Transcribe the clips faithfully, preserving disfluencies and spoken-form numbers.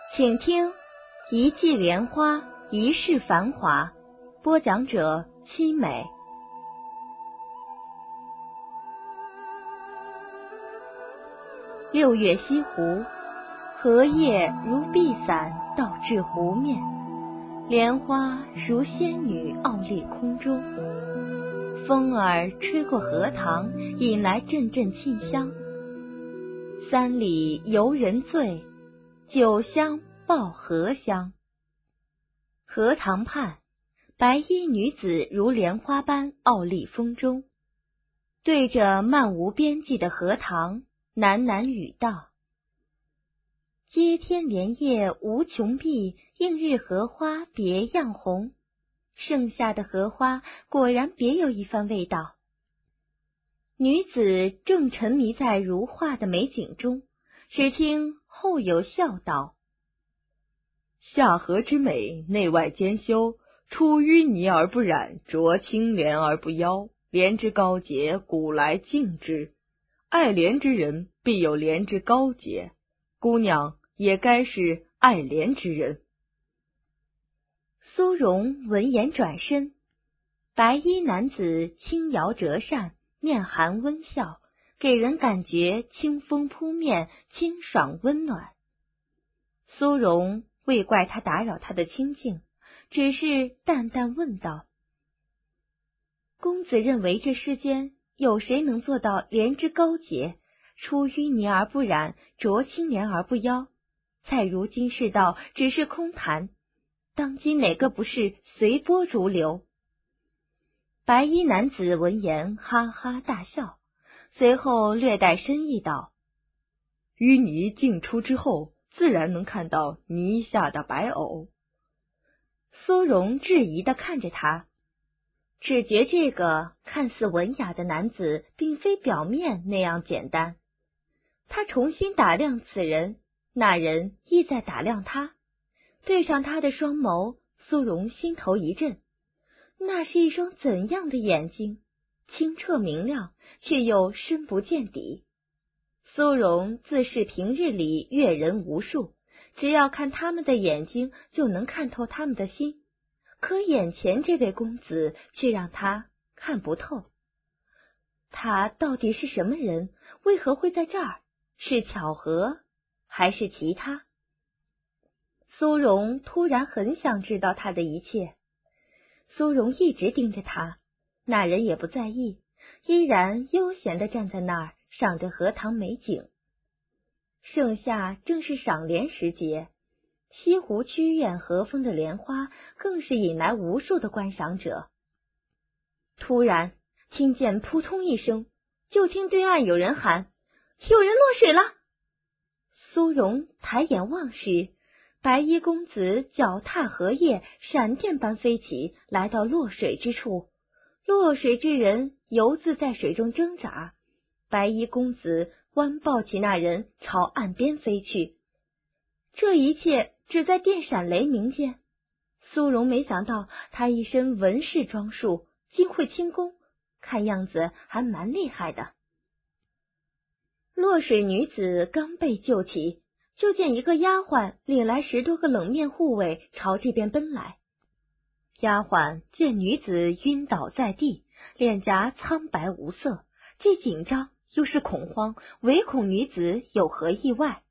请听一季莲花，一世繁华。播讲者七美。六月西湖，荷叶如碧伞倒至湖面，莲花如仙女傲立空中。风儿吹过荷塘，引来阵阵沁香。三里游人醉，酒香报荷香。荷塘畔，白衣女子如莲花般傲立风中，对着漫无边际的荷塘喃喃语道：接天莲叶无穷碧，映日荷花别样红。盛夏的荷花果然别有一番味道。女子正沉迷在如画的美景中，只听后有笑道： 下荷之美，内外兼修，出淤泥而不染，濯清涟而不妖。莲之高洁，古来敬之。爱莲之人，必有莲之高洁。姑娘也该是爱莲之人。 苏荣闻言转身，白衣男子轻摇折扇，面含温笑，给人感觉清风扑面，清爽温暖。苏荣未怪他打扰他的清静，只是淡淡问道：公子认为这世间有谁能做到莲之高洁，出淤泥而不染，濯清涟而不妖？在如今世道只是空谈，当今哪个不是随波逐流？白衣男子闻言哈哈大笑，随后略带深意道： 淤泥净出之后，自然能看到泥下的白藕。 苏荣质疑地看着他，只觉这个看似文雅的男子并非表面那样简单。他重新打量此人，那人亦在打量他，对上他的双眸，苏荣心头一震。那是一双怎样的眼睛？清澈明亮，却又深不见底。苏荣自是平日里阅人无数，只要看他们的眼睛，就能看透他们的心。可眼前这位公子却让他看不透。他到底是什么人？为何会在这儿？是巧合，还是其他？苏荣突然很想知道他的一切。苏荣一直盯着他，那人也不在意，依然悠闲地站在那儿，赏着荷塘美景。盛夏正是赏莲时节，西湖曲院和风的莲花更是引来无数的观赏者。突然听见扑通一声，就听对岸有人喊：有人落水了！苏荣抬眼望时，白衣公子脚踏荷叶，闪电般飞起，来到落水之处。落水之人游自在水中挣扎，白衣公子弯抱起那人，朝岸边飞去。这一切只在电闪雷鸣间。苏荣没想到他一身文士装束，竟会轻功，看样子还蛮厉害的。落水女子刚被救起，就见一个丫鬟领来十多个冷面护卫朝这边奔来。丫鬟见女子晕倒在地，脸颊苍白无色，既紧张又是恐慌，唯恐女子有何意外。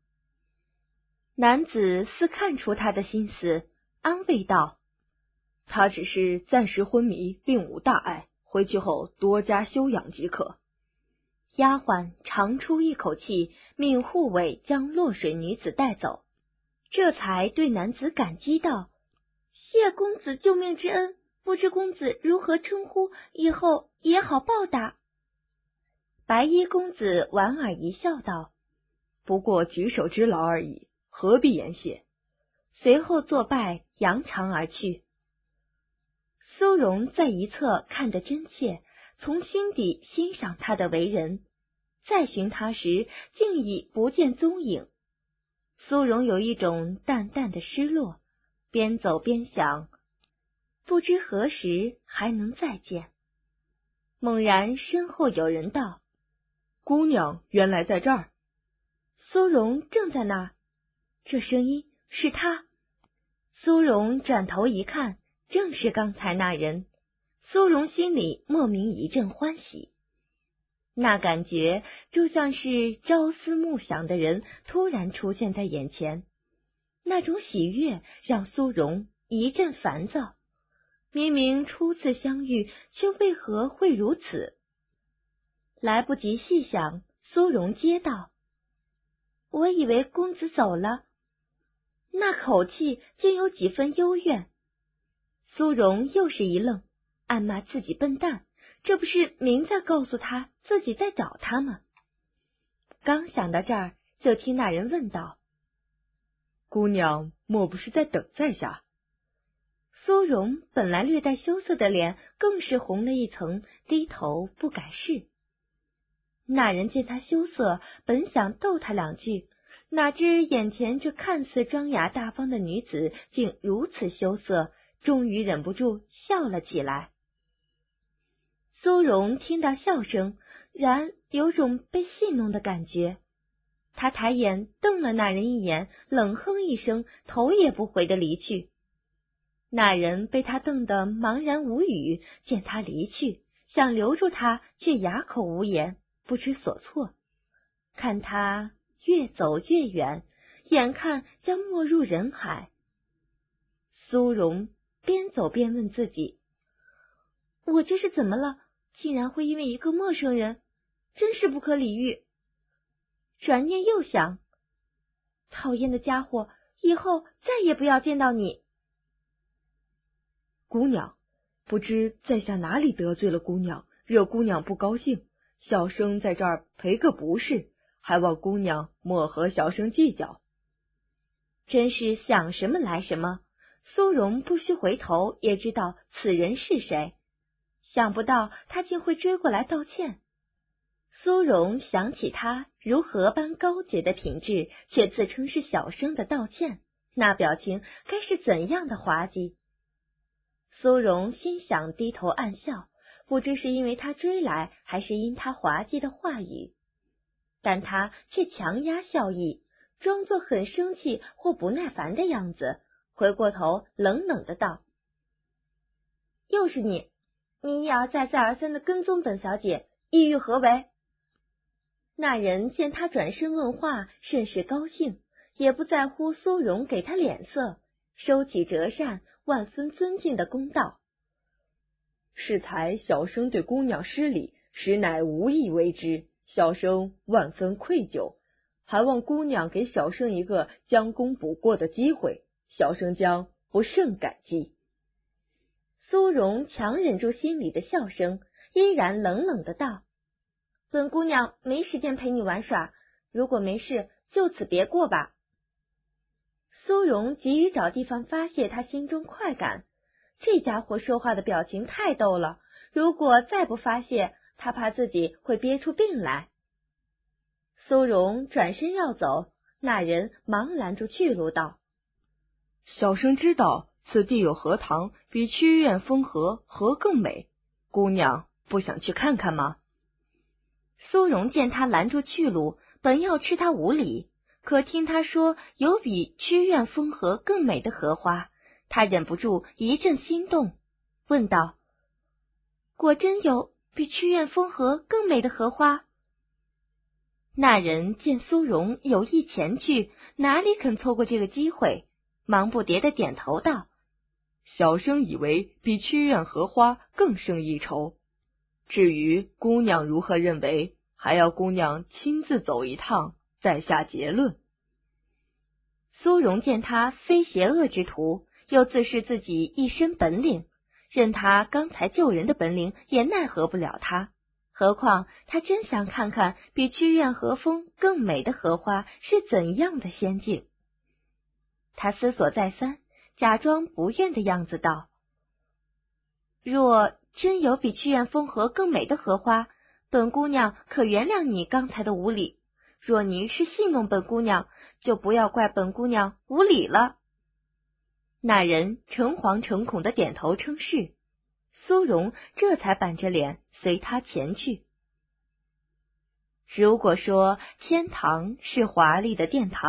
男子似看出他的心思，安慰道： 他只是暂时昏迷，并无大碍，回去后多加休养即可。 丫鬟长出一口气，命护卫将落水女子带走，这才对男子感激道：谢公子救命之恩，不知公子如何称呼，以后也好报答。白衣公子莞尔一笑道： 不过举手之劳而已，何必言谢。 随后作拜，扬长而去。苏荣在一侧看得真切，从心底欣赏他的为人，再寻他时竟已不见踪影。苏荣有一种淡淡的失落，边走边想，不知何时还能再见。猛然身后有人道： 姑娘原来在这儿。 苏荣正在那儿，这声音是他。苏荣转头一看，正是刚才那人。苏荣心里莫名一阵欢喜，那感觉就像是朝思暮想的人突然出现在眼前。那种喜悦让苏荣一阵烦躁，明明初次相遇，却为何会如此？来不及细想，苏荣接道：“我以为公子走了。”那口气竟有几分幽怨。苏荣又是一愣，暗骂自己笨蛋，这不是明在告诉他自己在找他吗？刚想到这儿，就听那人问道：“ 姑娘莫不是在等在下？” 苏荣本来略带羞涩的脸更是红了一层，低头不敢视。那人见他羞涩，本想逗他两句，哪知眼前这看似庄雅大方的女子竟如此羞涩，终于忍不住笑了起来。苏荣听到笑声，然有种被戏弄的感觉。他抬眼瞪了那人一眼，冷哼一声，头也不回的离去。那人被他瞪得茫然无语，见他离去，想留住他，却哑口无言，不知所措。看他越走越远，眼看将没入人海。苏荣边走边问自己：我这是怎么了？竟然会因为一个陌生人，真是不可理喻。转念又想，讨厌的家伙，以后再也不要见到你。 姑娘，不知在下哪里得罪了姑娘，惹姑娘不高兴，小生在这儿赔个不是，还望姑娘莫和小生计较。 真是想什么来什么，苏荣不须回头也知道此人是谁，想不到他竟会追过来道歉。苏荣想起他如何般高洁的品质，却自称是小生的道歉，那表情该是怎样的滑稽。苏荣心想低头暗笑，不知是因为他追来，还是因他滑稽的话语，但他却强压笑意，装作很生气或不耐烦的样子，回过头冷冷的道：又是你，你一而再再而三的跟踪本小姐，意欲何为？那人见他转身问话，甚是高兴，也不在乎苏荣给他脸色，收起折扇，万分尊敬的恭道： 适才小生对姑娘失礼，实乃无意为之，小生万分愧疚，还望姑娘给小生一个将功补过的机会，小生将不胜感激。 苏荣强忍住心里的笑声，依然冷冷的道：本姑娘没时间陪你玩耍，如果没事，就此别过吧。苏荣急于找地方发泄他心中快感，这家伙说话的表情太逗了，如果再不发泄，他怕自己会憋出病来。苏荣转身要走，那人忙拦住去路道： 小生知道此地有荷塘，比曲院风荷荷更美，姑娘不想去看看吗？ 苏荣见他拦住去路，本要吃他无礼，可听他说有比曲院风荷更美的荷花，他忍不住一阵心动，问道：果真有比曲院风荷更美的荷花？那人见苏荣有意前去，哪里肯错过这个机会，忙不迭的点头道： 小生以为比曲院荷花更胜一筹，至于姑娘如何认为，还要姑娘亲自走一趟再下结论。 苏荣见他非邪恶之徒，又自视自己一身本领，任他刚才救人的本领也奈何不了他，何况他真想看看比曲院荷风更美的荷花是怎样的仙境。他思索再三，假装不愿的样子道：若真有比曲院风荷更美的荷花，本姑娘可原谅你刚才的无礼，若你是戏弄本姑娘，就不要怪本姑娘无礼了。那人诚惶诚恐的点头称是，苏荣这才板着脸随他前去。如果说天堂是华丽的殿堂，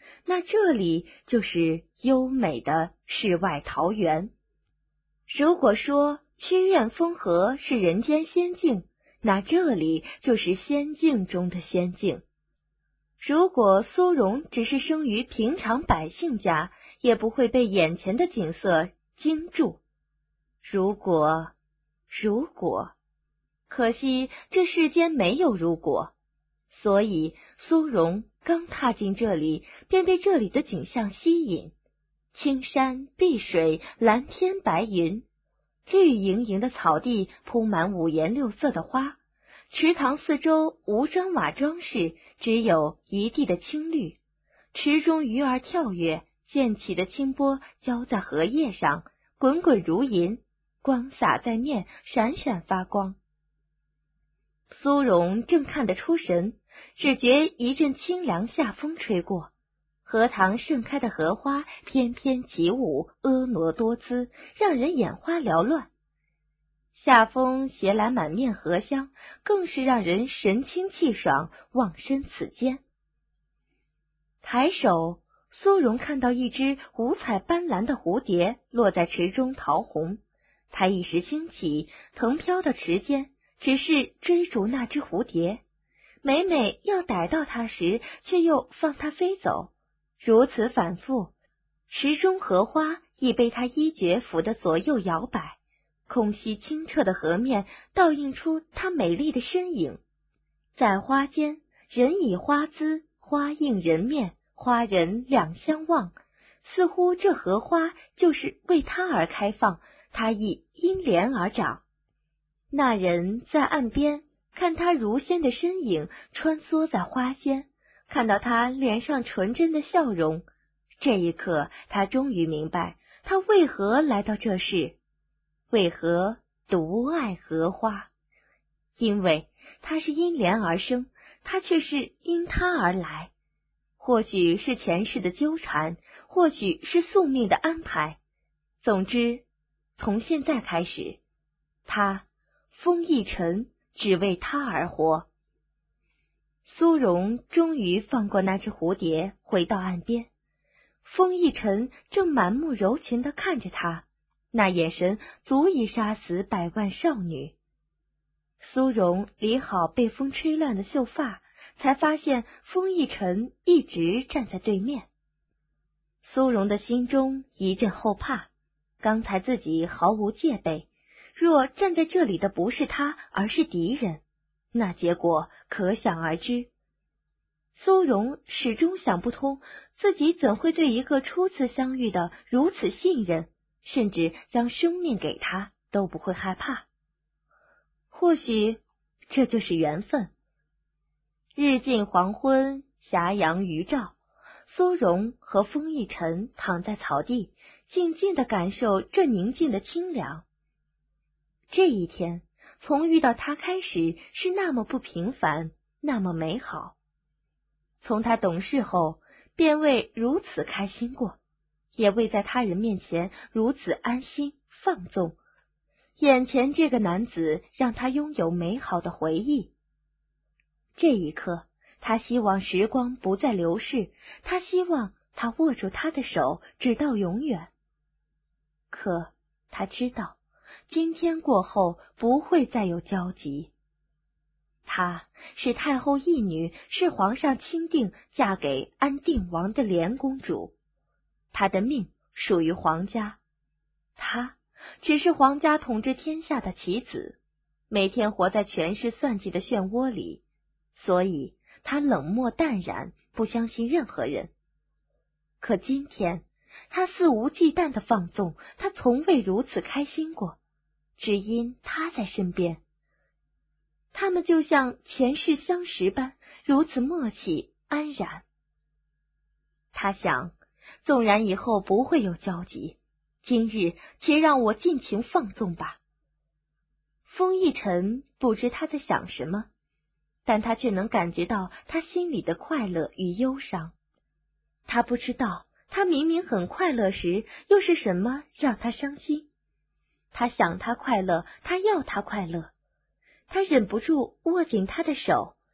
那这里就是优美的世外桃源。如果说曲院风荷是人间仙境，那这里就是仙境中的仙境。如果苏荣只是生于平常百姓家，也不会被眼前的景色惊住。如果，如果，可惜这世间没有如果，所以苏荣刚踏进这里，便被这里的景象吸引。青山碧水，蓝天白云，绿莹莹的草地铺满五颜六色的花，池塘四周无砖瓦装饰，只有一地的青绿。池中鱼儿跳跃，溅起的清波浇在荷叶上，滚滚如银，光洒在面，闪闪发光。苏荣正看得出神，只觉一阵清凉夏风吹过，荷塘盛开的荷花翩翩起舞，婀娜多姿，让人眼花缭乱。夏风携来满面荷香，更是让人神清气爽，忘身此间。抬手，苏荣看到一只五彩斑斓的蝴蝶落在池中桃红，他一时兴起，腾飘到池间，只是追逐那只蝴蝶，每每要逮到它时，却又放它飞走，如此反复，池中荷花已被他一绝抚得左右摇摆，空隙清澈的河面倒映出她美丽的身影。在花间，人以花姿，花映人面，花人两相望，似乎这荷花就是为他而开放，他亦因莲而长。那人在岸边看他如仙的身影穿梭在花间，看到他脸上纯真的笑容，这一刻他终于明白他为何来到这世，为何独爱荷花。因为他是因莲而生，他却是因他而来。或许是前世的纠缠，或许是宿命的安排，总之从现在开始，他风逸尘只为他而活。苏荣终于放过那只蝴蝶，回到岸边。风逸尘正满目柔情地看着他，那眼神足以杀死百万少女。苏荣理好被风吹乱的秀发，才发现风逸尘一直站在对面。苏荣的心中一阵后怕，刚才自己毫无戒备，若站在这里的不是他，而是敌人，那结果可想而知。苏荣始终想不通，自己怎会对一个初次相遇的如此信任，甚至将生命给他都不会害怕。或许这就是缘分。日近黄昏，霞阳余照，苏荣和风逸尘躺在草地，静静地感受这宁静的清凉。这一天从遇到他开始，是那么不平凡，那么美好。从他懂事后，便未如此开心过，也未在他人面前如此安心放纵。眼前这个男子让他拥有美好的回忆。这一刻，他希望时光不再流逝，他希望他握住他的手，直到永远。可他知道，今天过后不会再有交集。她是太后义女，是皇上钦定嫁给安定王的莲公主，她的命属于皇家，她只是皇家统治天下的棋子，每天活在权势算计的漩涡里，所以她冷漠淡然，不相信任何人。可今天，她肆无忌惮的放纵，她从未如此开心过，只因他在身边。他们就像前世相识般，如此默契安然。他想，纵然以后不会有交集，今日且让我尽情放纵吧。风逸尘不知他在想什么，但他却能感觉到他心里的快乐与忧伤。他不知道，他明明很快乐时，又是什么让他伤心。他想他快乐，他要他快乐。他忍不住握紧他的手，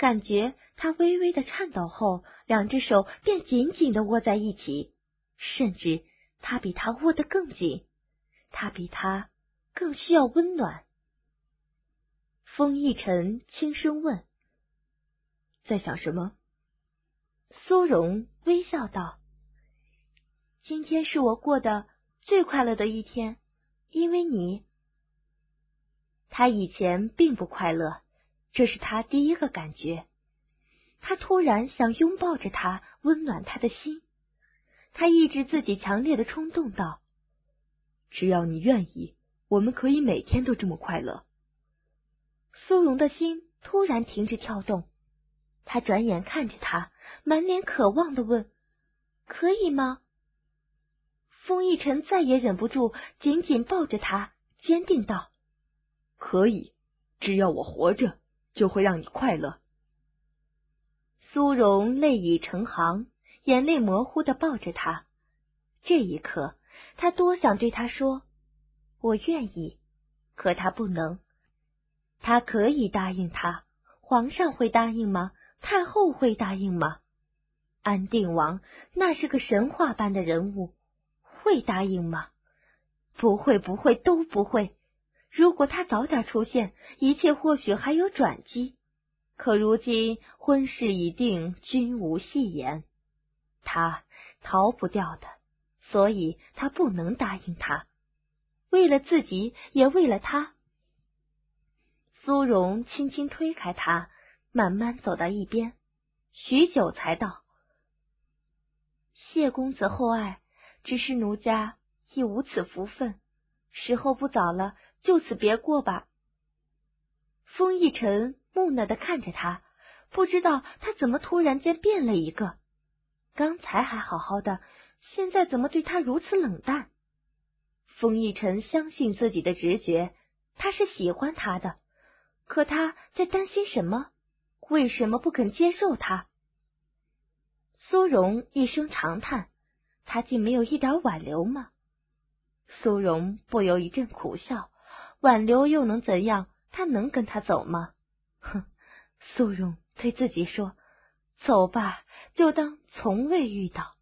感觉他微微的颤抖后，两只手便紧紧的握在一起，甚至他比他握得更紧，他比他更需要温暖。风一尘轻声问： 在想什么？ 苏荣微笑道：今天是我过得最快乐的一天，因为你。他以前并不快乐，这是他第一个感觉。他突然想拥抱着他，温暖他的心。他抑制自己强烈的冲动道： 只要你愿意，我们可以每天都这么快乐。 苏荣的心突然停止跳动，他转眼看着他，满脸渴望地问：可以吗？风一尘再也忍不住，紧紧抱着他，坚定道： 可以，只要我活着，就会让你快乐。 苏荣泪已成行，眼泪模糊地抱着他。这一刻，他多想对他说：我愿意，可他不能。他可以答应他，皇上会答应吗？太后会答应吗？安定王那是个神话般的人物，会答应吗？不会，不会，都不会。如果他早点出现，一切或许还有转机。可如今婚事已定，君无戏言，他逃不掉的，所以他不能答应他。为了自己，也为了他。苏荣轻轻推开他，慢慢走到一边，许久才道：谢公子厚爱，只是奴家已无此福分，时候不早了，就此别过吧。风一尘木讷地看着他，不知道他怎么突然间变了一个，刚才还好好的，现在怎么对他如此冷淡？风一尘相信自己的直觉，他是喜欢他的，可他在担心什么？为什么不肯接受他？苏荣一声长叹，他竟没有一点挽留吗？苏荣不由一阵苦笑，挽留又能怎样？他能跟他走吗？哼，苏荣对自己说，走吧，就当从未遇到。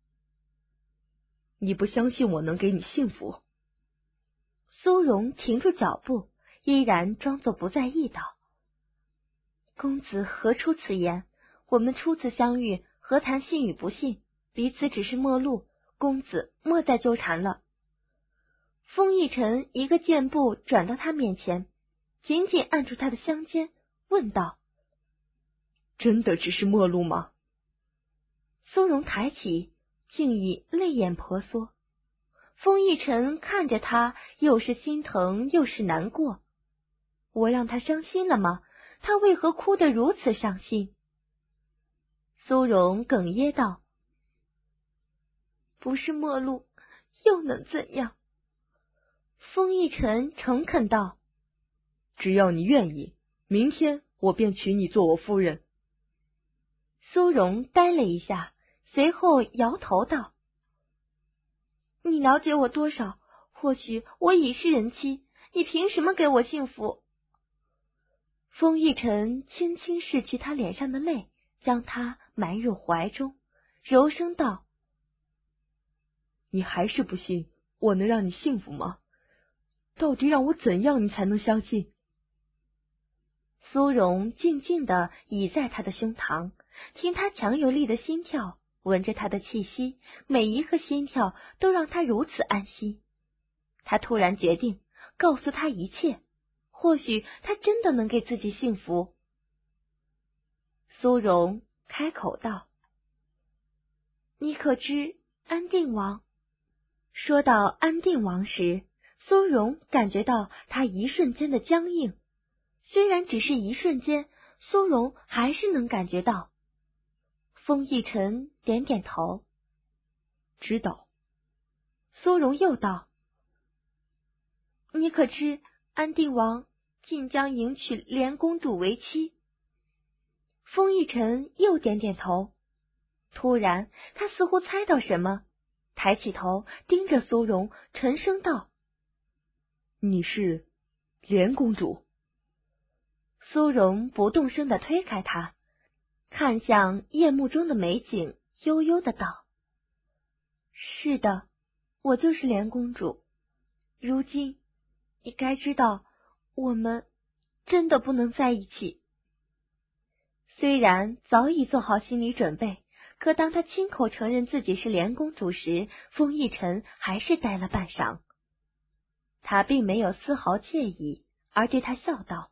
你不相信我能给你幸福？ 苏荣停住脚步，依然装作不在意道：公子何出此言？我们初次相遇，何谈信与不信？彼此只是陌路，公子莫再纠缠了。风一尘一个箭步转到他面前，紧紧按住他的香肩，问道： 真的只是陌路吗？ 苏荣抬起，竟已泪眼婆娑。风一尘看着他，又是心疼又是难过。我让他伤心了吗？他为何哭得如此伤心？苏荣哽咽道：不是陌路，又能怎样？风一尘诚恳道： 只要你愿意，明天我便娶你做我夫人。 苏荣呆了一下，随后摇头道：你了解我多少？或许我已是人妻，你凭什么给我幸福？风一尘轻轻拭去他脸上的泪，将他埋入怀中，柔声道： 你还是不信我能让你幸福吗？到底让我怎样你才能相信？ 苏荣静静地倚在他的胸膛，听他强有力的心跳，闻着他的气息，每一个心跳都让他如此安心。他突然决定告诉他一切，或许他真的能给自己幸福。苏荣开口道：你可知安定王？说到安定王时，苏荣感觉到他一瞬间的僵硬，虽然只是一瞬间，苏荣还是能感觉到。风一尘点点头， 知道。 苏荣又道：你可知安定王竟将迎娶莲公主为妻？风一尘又点点头。突然他似乎猜到什么，抬起头盯着苏荣，沉声道： 你是莲公主？ 苏荣不动声地推开他， 看向夜幕中的美景，悠悠的道：是的，我就是莲公主。如今你该知道，我们真的不能在一起。虽然早已做好心理准备，可当他亲口承认自己是莲公主时，风逸尘还是呆了半晌。他并没有丝毫介意，而对他笑道：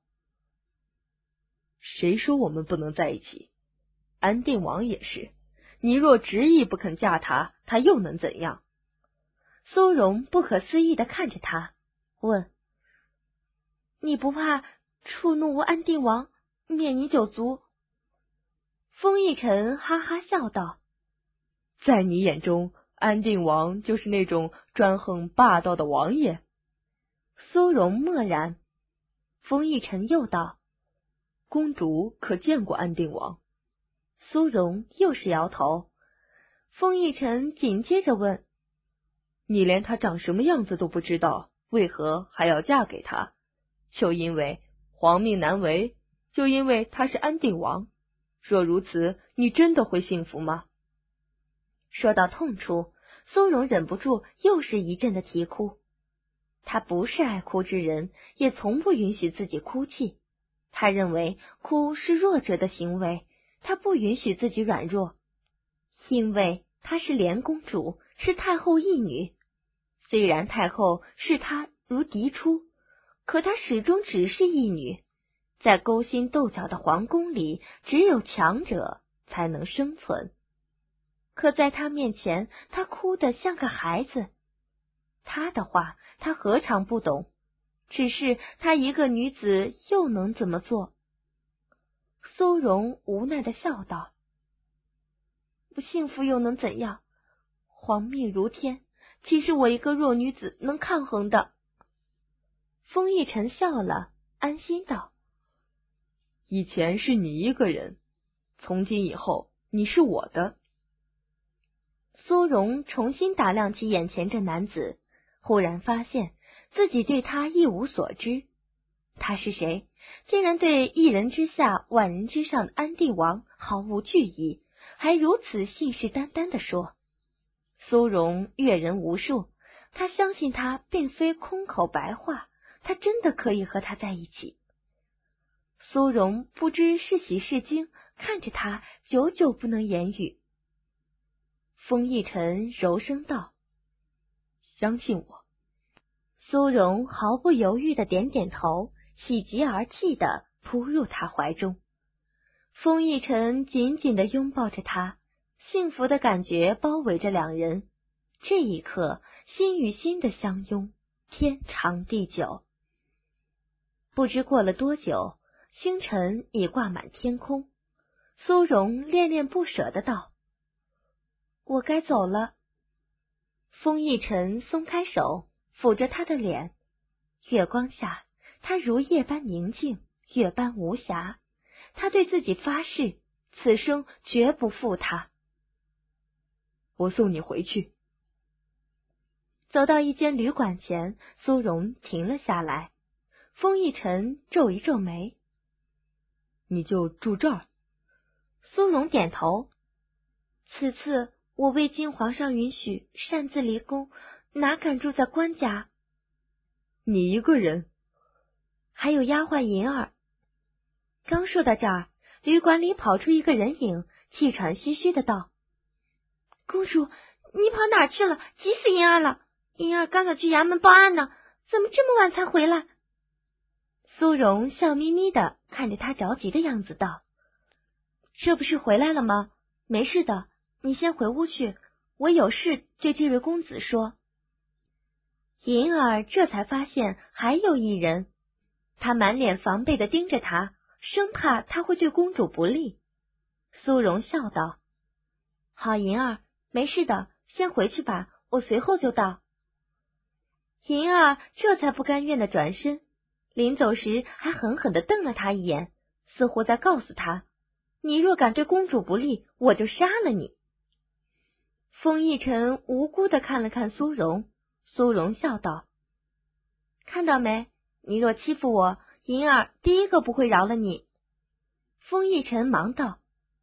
谁说我们不能在一起？安定王也是，你若执意不肯嫁他，他又能怎样？ 苏荣不可思议地看着他，问：你不怕触怒安定王，灭你九族？风逸尘哈哈笑道： 在你眼中，安定王就是那种专横霸道的王爷？ 苏荣默然。风逸尘又道： 公主可见过安定王？ 苏荣又是摇头。风逸尘紧接着问： 你连他长什么样子都不知道，为何还要嫁给他？就因为皇命难违，就因为他是安定王。若如此，你真的会幸福吗？ 说到痛处，苏荣忍不住又是一阵的啼哭。他不是爱哭之人，也从不允许自己哭泣。他认为哭是弱者的行为，他不允许自己软弱。因为她是莲公主，是太后义女。虽然太后视她如嫡出，可她始终只是义女。在勾心斗角的皇宫里，只有强者才能生存。可在她面前，她哭得像个孩子。她的话，她何尝不懂？只是她一个女子，又能怎么做？苏荣无奈的笑道：不幸福又能怎样？皇命如天，岂是我一个弱女子能抗衡的？风逸尘笑了，安心道： 以前是你一个人，从今以后你是我的。 苏荣重新打量起眼前这男子，忽然发现自己对他一无所知。他是谁？竟然对一人之下万人之上的安定王毫无惧意，还如此信誓旦旦地说。苏荣阅人无数，他相信他并非空口白话，他真的可以和他在一起。苏荣不知是喜是惊，看着他，久久不能言语。风逸尘柔声道： 相信我。 苏荣毫不犹豫的点点头，喜极而泣的扑入他怀中。风逸尘紧紧的拥抱着他，幸福的感觉包围着两人。这一刻，心与心的相拥，天长地久。不知过了多久，星辰已挂满天空。苏荣恋恋不舍的道：我该走了。风逸尘松开手，抚着他的脸。月光下，他如夜般宁静，月般无瑕。他对自己发誓，此生绝不负他。 我送你回去。 走到一间旅馆前，苏荣停了下来。风逸尘皱一皱眉： 你就住这儿？ 苏荣点头。此次我未经皇上允许擅自离宫，哪敢住在官家？ 你一个人？ 还有丫鬟银儿。刚说到这儿，旅馆里跑出一个人影，气喘吁吁的道：公主，你跑哪去了？急死银儿了！银儿刚才去衙门报案呢，怎么这么晚才回来？苏荣笑眯眯的看着他着急的样子道：这不是回来了吗？没事的，你先回屋去，我有事对这位公子说。银儿这才发现还有一人，他满脸防备的盯着他，生怕他会对公主不利。苏荣笑道：好，银儿，没事的，先回去吧，我随后就到。银儿这才不甘愿的转身，临走时还狠狠的瞪了他一眼，似乎在告诉他：你若敢对公主不利，我就杀了你。风逸尘无辜的看了看苏荣，苏荣笑道：看到没，你若欺负我，银儿第一个不会饶了你。风逸尘忙道：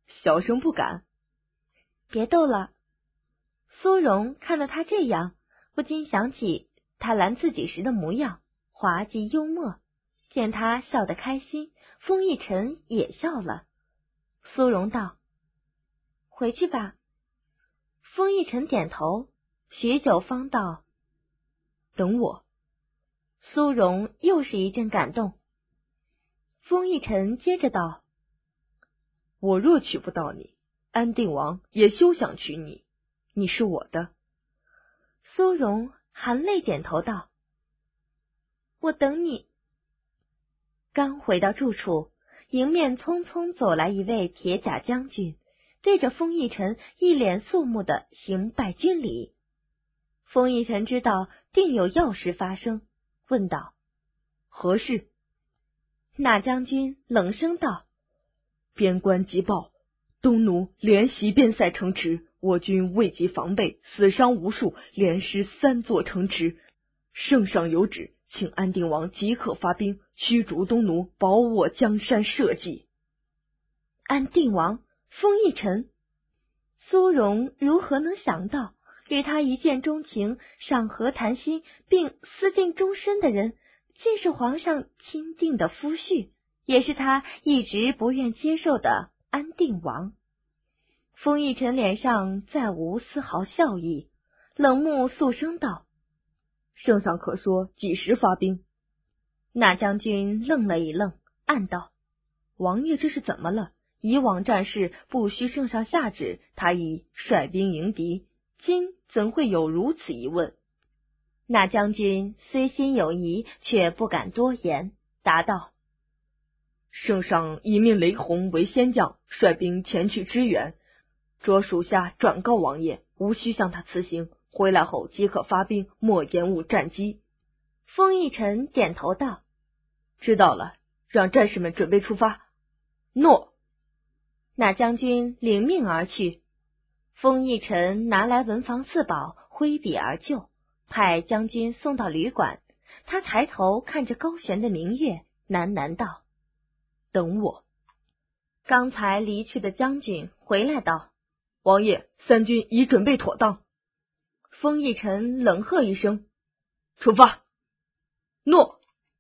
小生不敢。 别逗了。苏荣看到他这样，不禁想起他拦自己时的模样，滑稽幽默。见他笑得开心，封逸尘也笑了。苏荣道：回去吧。封逸尘点头，许久方道： 等我。 苏荣又是一阵感动。封逸尘接着道： 我若娶不到你，安定王也休想娶你，你是我的。 苏荣含泪点头道：我等你。刚回到住处，迎面匆匆走来一位铁甲将军，对着封逸尘一脸肃穆的行拜军礼。封逸尘知道定有要事发生，问道： 何事？ 那将军冷声道： 边关急报，东奴连袭边塞城池，我军未及防备，死伤无数，连失三座城池。圣上有旨，请安定王即刻发兵驱逐东奴，保我江山社稷。 安定王，封逸尘。苏荣如何能想到，与他一见钟情、上河谈心并私定终身的人，竟是皇上钦定的夫婿，也是他一直不愿接受的安定王。封逸尘脸上再无丝毫笑意，冷目肃声道： 圣上可说几时发兵？ 那将军愣了一愣，暗道： 王爷这是怎么了？以往战事不需圣上下旨，他已率兵迎敌，今怎会有如此一问？ 那将军虽心有疑，却不敢多言，答道： 圣上已命雷洪为先将，率兵前去支援，着属下转告王爷，无需向他辞行，回来后即可发兵，莫延误战机。 封逸尘点头道： 知道了，让战士们准备出发。诺。 那将军领命而去。封逸尘拿来文房四宝，挥笔而就，派将军送到旅馆。他抬头看着高悬的明月，喃喃道： 等我。 刚才离去的将军回来道： 王爷，三军已准备妥当。 封逸尘冷喝一声： 出发。诺。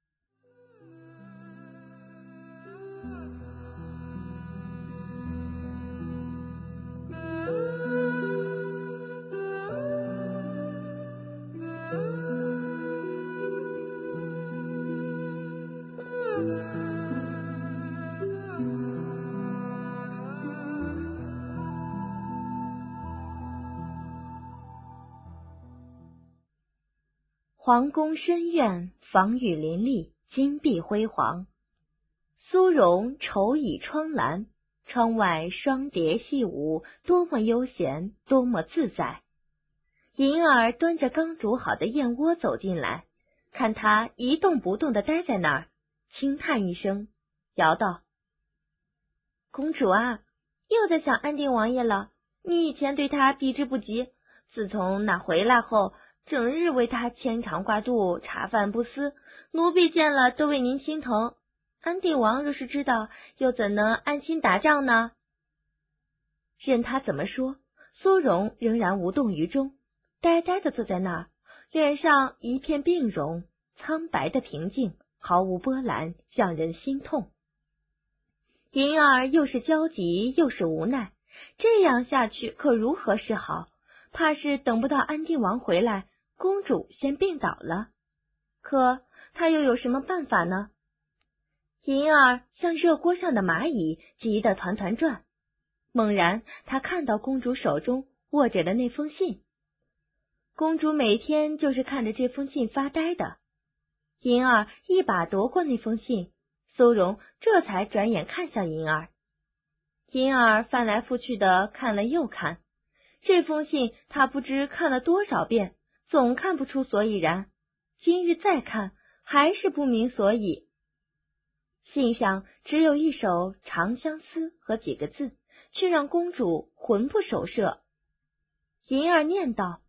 皇宫深院，房宇林立，金碧辉煌。苏荣愁倚窗栏，窗外双蝶戏舞，多么悠闲，多么自在。银儿端着刚煮好的燕窝走进来，看他一动不动地待在那儿，轻叹一声，摇道：公主啊，又在想安定王爷了。你以前对他避之不及，自从那回来后，整日为他牵肠挂肚，茶饭不思，奴婢见了都为您心疼。安定王若是知道，又怎能安心打仗呢？任他怎么说，苏荣仍然无动于衷，呆呆地坐在那儿，脸上一片病容，苍白的平静，毫无波澜，让人心痛。银儿又是焦急又是无奈，这样下去可如何是好？怕是等不到安定王回来，公主先病倒了。可他又有什么办法呢？银儿像热锅上的蚂蚁，急得团团转。猛然他看到公主手中握着的那封信，公主每天就是看着这封信发呆的。银儿一把夺过那封信，苏荣这才转眼看向银儿。银儿翻来覆去的看了又看，这封信他不知看了多少遍，总看不出所以然。今日再看，还是不明所以。信上只有一首长相思和几个字，却让公主魂不守舍。银儿念道：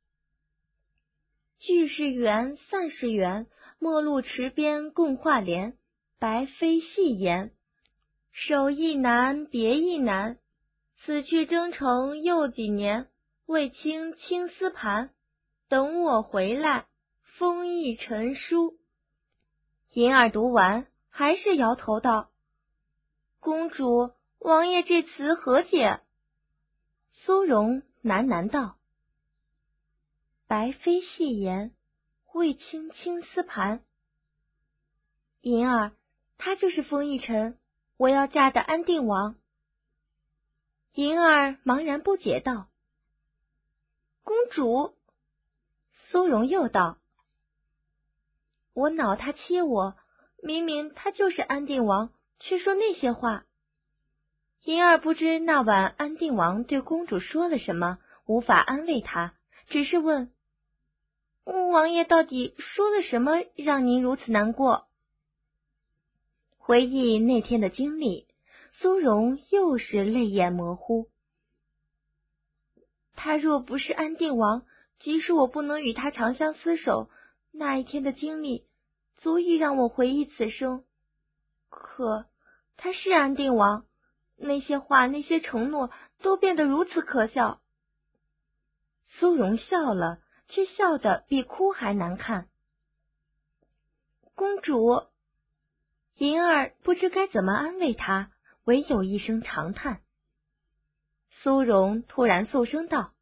聚是缘，散是缘，陌路池边共话莲，白飞戏言，守亦难，别亦难， 此去征程又几年，为卿青丝盘，等我回来，封一陈书。银儿读完，还是摇头道：公主，王爷这词何解？苏荣喃喃道：白妃戏言，为卿青丝盘。银儿，他就是封一臣，我要嫁的安定王。银儿茫然不解道：公主。苏荣又道：我恼他欺我，明明他就是安定王，却说那些话。银儿不知那晚安定王对公主说了什么，无法安慰他，只是问：王爷到底说了什么，让您如此难过？回忆那天的经历，苏荣又是泪眼模糊。他若不是安定王，即使我不能与他长相厮守，那一天的经历足以让我回忆此生。可他是安定王，那些话那些承诺都变得如此可笑。苏荣笑了，却笑得比哭还难看。公主。银儿不知该怎么安慰他，唯有一声长叹。苏荣突然肃声道：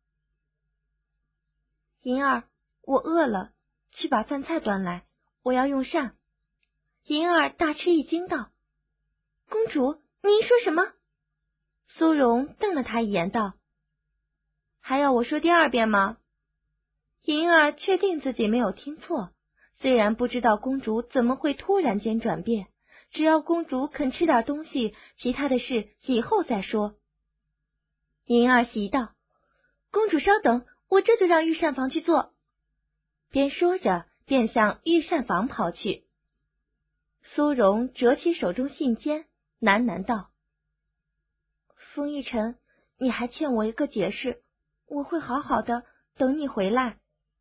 银儿，我饿了，去把饭菜端来，我要用膳。银儿大吃一惊道：公主，您说什么？苏荣瞪了他一眼道：还要我说第二遍吗？银儿确定自己没有听错，虽然不知道公主怎么会突然间转变，只要公主肯吃点东西，其他的事以后再说。银儿喜道：公主稍等，我这就让御膳房去做。边说着便向御膳房跑去。苏荣折起手中信笺，喃喃道：封一臣，你还欠我一个解释，我会好好的等你回来。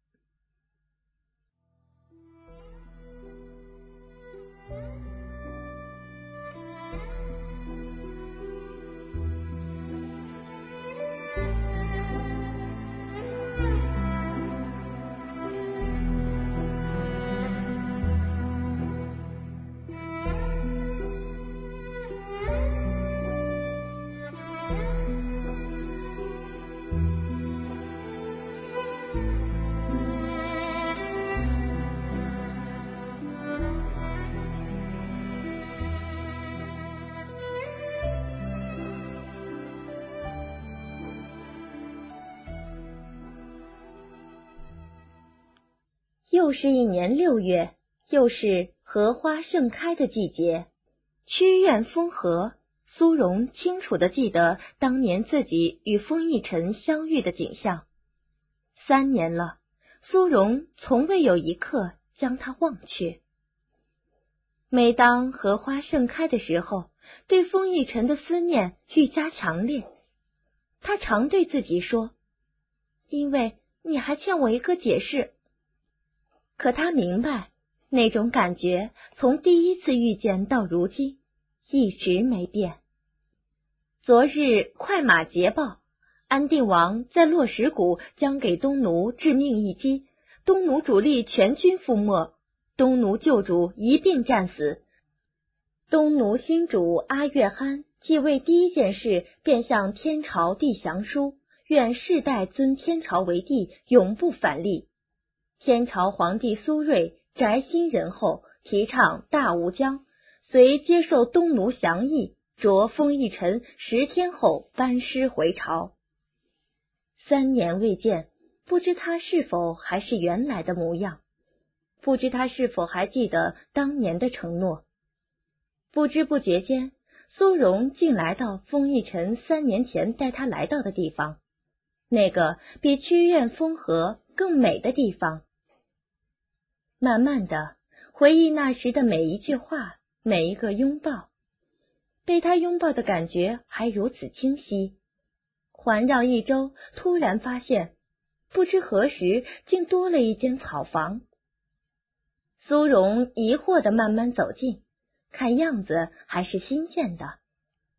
又是一年六月，又是荷花盛开的季节。曲院风荷，苏荣清楚地记得当年自己与封一臣相遇的景象。三年了，苏荣从未有一刻将他忘却。每当荷花盛开的时候，对封一臣的思念愈加强烈。他常对自己说：因为你还欠我一个解释。可他明白，那种感觉从第一次遇见到如今一直没变。昨日快马捷报，安定王在洛石谷将给东奴致命一击，东奴主力全军覆没，东奴旧主一并战死。东奴新主阿月憨继位第一件事便向天朝递降书，愿世代尊天朝为帝，永不反立。天朝皇帝苏芮宅心仁厚，提倡大无疆，遂接受东奴降议，着封一臣十天后班师回朝。三年未见，不知他是否还是原来的模样，不知他是否还记得当年的承诺。不知不觉间，苏荣竟来到封一臣三年前带他来到的地方，那个比曲院风荷更美的地方。慢慢的回忆那时的每一句话，每一个拥抱，被他拥抱的感觉还如此清晰。环绕一周，突然发现不知何时竟多了一间草房。苏荣疑惑的慢慢走近，看样子还是新建的。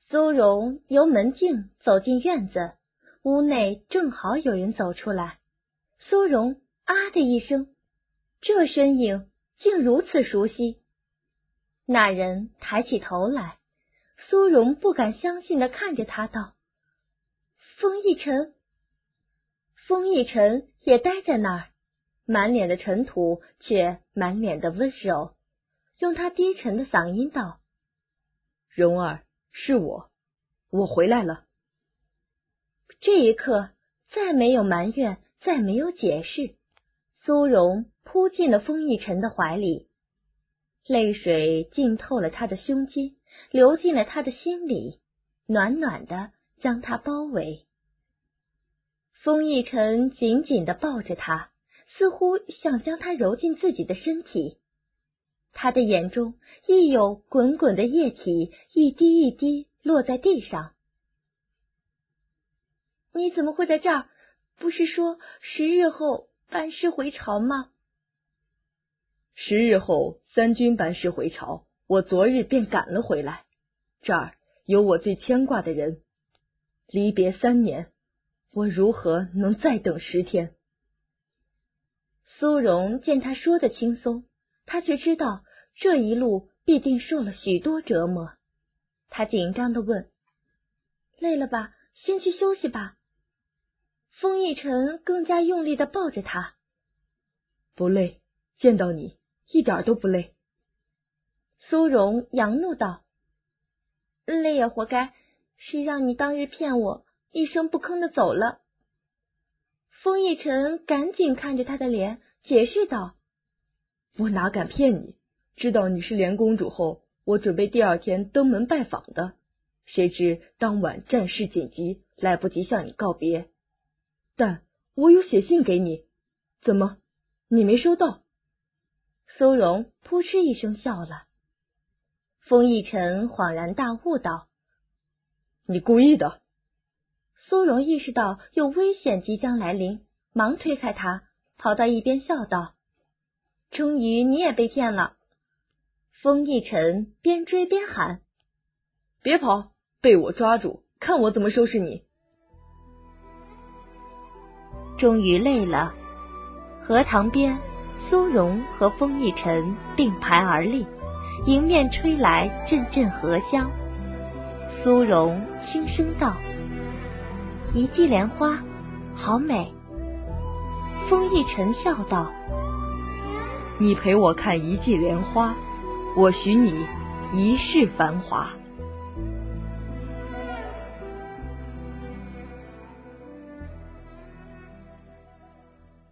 苏荣由门径走进院子，屋内正好有人走出来。苏荣啊的一声，这身影竟如此熟悉。那人抬起头来，苏荣不敢相信地看着他道：风逸尘。风逸尘也呆在那儿，满脸的尘土，却满脸的温柔，用他低沉的嗓音道： 蓉儿，是我，我回来了。 这一刻，再没有埋怨，再没有解释，苏荣扑进了风逸尘的怀里，泪水浸透了他的胸襟，流进了他的心里，暖暖的将他包围。风逸尘紧紧地抱着他，似乎想将他揉进自己的身体。他的眼中亦有滚滚的液体，一滴一滴落在地上。你怎么会在这儿？不是说十日后班师回朝吗？ 十日后三军班师回朝，我昨日便赶了回来。这儿有我最牵挂的人，离别三年，我如何能再等十天？ 苏荣见他说的轻松，他却知道这一路必定受了许多折磨。他紧张地问：累了吧？先去休息吧。风逸尘更加用力地抱着他。 不累，见到你一点都不累。 苏荣扬怒道：累也活该，谁让你当日骗我，一声不吭地走了。风逸尘赶紧看着他的脸，解释道： 我哪敢骗你，知道你是莲公主后，我准备第二天登门拜访的，谁知当晚战事紧急，来不及向你告别。但我有写信给你，怎么你没收到？ 苏荣扑哧一声笑了。风逸尘恍然大悟道： 你故意的。 苏荣意识到有危险即将来临，忙推开他，跑到一边笑道：终于你也被骗了。风逸尘边追边喊： 别跑，被我抓住，看我怎么收拾你。 终于累了，荷塘边，苏荣和风逸尘并排而立，迎面吹来阵阵荷香。苏荣轻声道：一季莲花，好美。风逸尘笑道： 你陪我看一季莲花，我许你一世繁华。